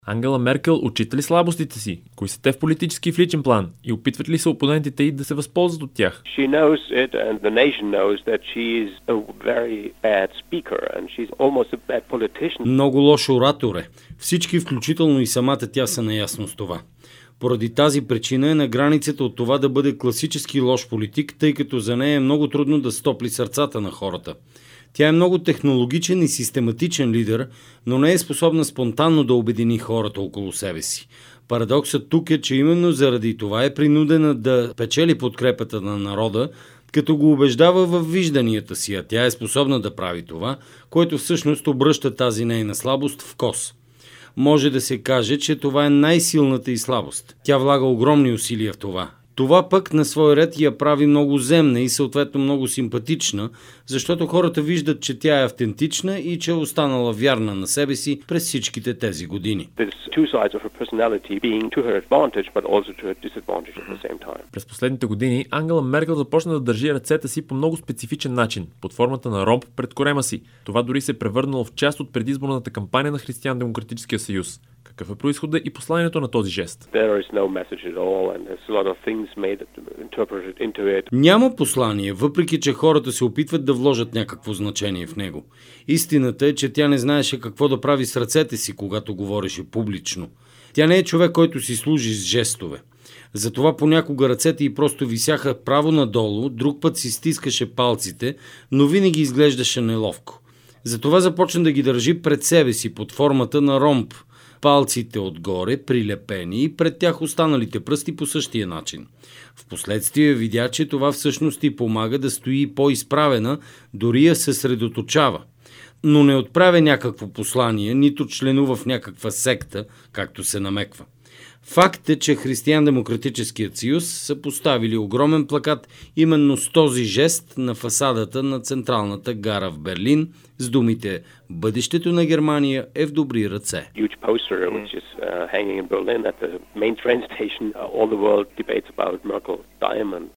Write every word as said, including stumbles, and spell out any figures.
Ангела Меркел отчита ли слабостите си? Кои са те в политически и в личен план? И опитват ли се опонентите й да се възползват от тях? She knows it and the nation knows that she is a very bad speaker and she's almost a bad politician. Много лош оратор е. Всички, включително и самата тя, са наясно с това. Поради тази причина е на границата от това да бъде класически лош политик, тъй като за нея е много трудно да стопли сърцата на хората. Тя е много технологичен и систематичен лидер, но не е способна спонтанно да обедини хората около себе си. Парадоксът тук е, че именно заради това е принудена да печели подкрепата на народа, като го убеждава в вижданията си, а тя е способна да прави това, което всъщност обръща тази нейна слабост в кос. Може да се каже, че това е най-силната й слабост. Тя влага огромни усилия в това. Това пък на свой ред я прави много земна и съответно много симпатична, защото хората виждат, че тя е автентична и че е останала вярна на себе си през всичките тези години. През последните години Ангела Меркел започна да държи ръцете си по много специфичен начин, под формата на ромб пред корема си. Това дори се е превърнало в част от предизборната кампания на Християн-демократическия съюз. Какъв е произходът и посланието на този жест? Няма послание, въпреки че хората се опитват да вложат някакво значение в него. Истината е, че тя не знаеше какво да прави с ръцете си, когато говореше публично. Тя не е човек, който си служи с жестове. Затова понякога ръцете й просто висяха право надолу, друг път си стискаше палците, но винаги изглеждаше неловко. Затова започна да ги държи пред себе си под формата на ромб. Палците отгоре, прилепени, и пред тях останалите пръсти по същия начин. Впоследствие видя, че това всъщност и помага да стои по-изправена, дори я съсредоточава. Но не отправя някакво послание, нито членува в някаква секта, както се намеква. Факт е, че Християн-демократическият съюз са поставили огромен плакат именно с този жест на фасадата на Централната гара в Берлин с думите «Бъдещето на Германия е в добри ръце».